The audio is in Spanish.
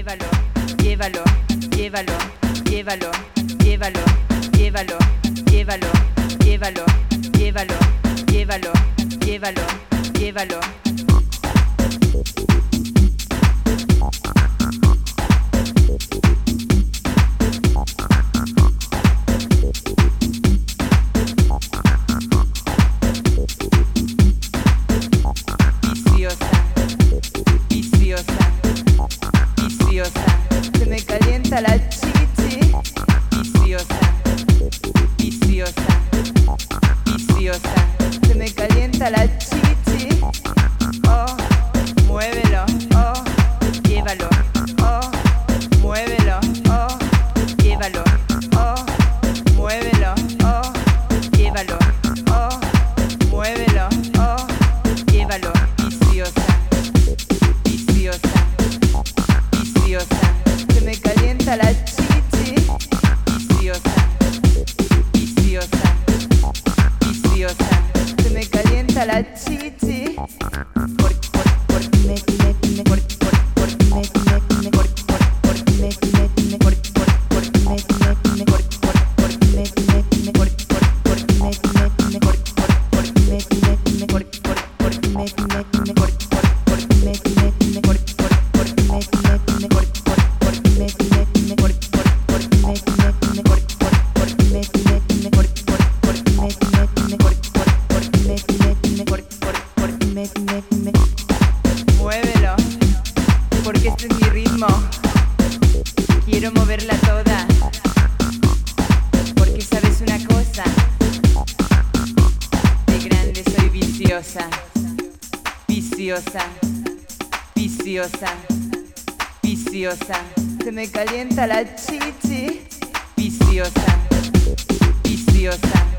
llévalo, llévalo, llévalo, llévalo, llévalo, llévalo, llévalo, llévalo, llévalo, llévalo, llévalo, llévalo. Se me calienta la chichi, viciosa, viciosa, viciosa. Se me calienta la chichi, oh, muévelo, oh, llévalo, oh, muévelo, oh, llévalo, oh, muévelo, oh, llévalo, oh, muévelo, oh, llévalo, viciosa, viciosa. Se me calienta la chichi, viciosa, viciosa, viciosa. Se me calienta la chichi, muévelo, porque este es mi ritmo. Quiero moverla toda, porque sabes una cosa, de grande soy viciosa, viciosa, viciosa, viciosa. Se me calienta la chichi, viciosa, viciosa.